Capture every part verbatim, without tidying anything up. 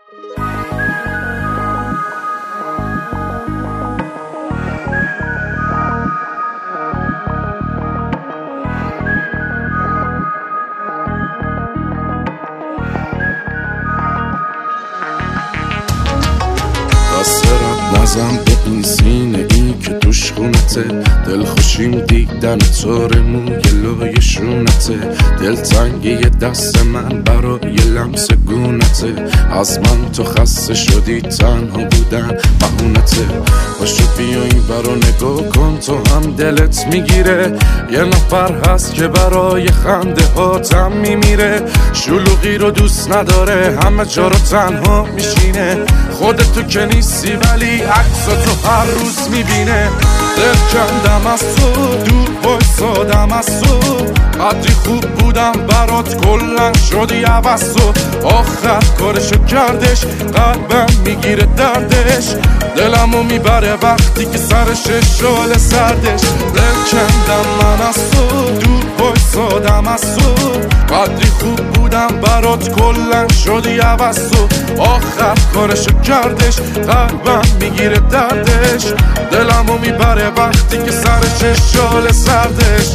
نزم به این سینه این که توش خونته، دل خوشیم دیدن طور موی لای شونته، دل تنگی دست من برای لمس گونته، از من تو خسته شدی تنها بودن بهونته، باشو بیا این برا نگاه کن تو هم دلت میگیره، یه نفر هست که برای خنده هاتم میمیره، شلوغی رو دوست نداره همه جا رو تنها میشینه، خودتو که نیستی ولی عکسا تو هر روز میبینه، دل کندم از تو دور بایستادم از تو، قدری خوب بودم برات کلن شدی عوض تو، آخر کارشو کردش قلبم میگیره دردش، دلمو میبره وقتی که سرش شال سردش، دل کندم من از تو دور بایستادم از تو، قدری خوب بودم برات کلن شدی عوض تو، آخر کارشو کردش قلبم میگیره دردش، دلمو میبره وقتی که سرش شال سردش.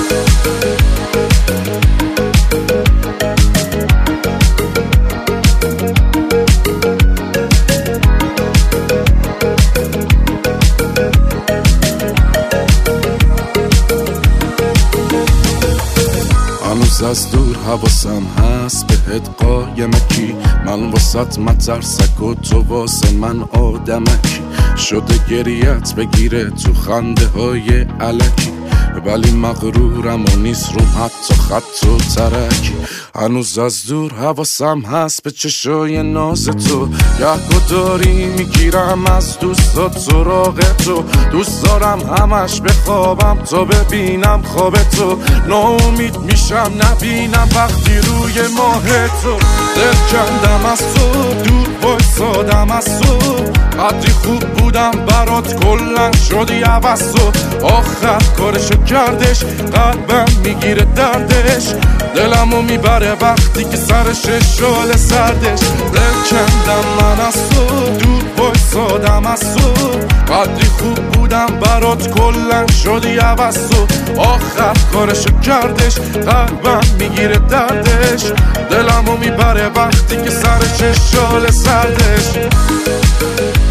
هنوز از دور حواسم هست بهت قایمکی، من واسط مترسک و تو واسه من آدمکی، شده گریت بگیره تو خنده های علکی، ولی مغرورم و نیست روم حتی خط و ترکی، هنوز از دور حواسم هست به چشای ناز تو، گهگو داری میگیرم از دوستات سراغ تو، دوست دارم همش بخوابم تا ببینم خواب تو، ناامید میشم نبینم وقتی روی ماه تو، دل کندم از تو دور بایستادم از تو، قدری خوب بودم برات کلن شدی عوض تو، آخر کارشو کردش قلبم میگیره دردش، دلمو میبره وقتی که سرش شال سردش، دل کندم من از تو دور بایستادم از تو، قدری خوب بودم برات کلن شدی عوض تو، آخر کارشو کردش قلبم میگیره دردش، دلمو میبره وقتی که سرش شال سردش.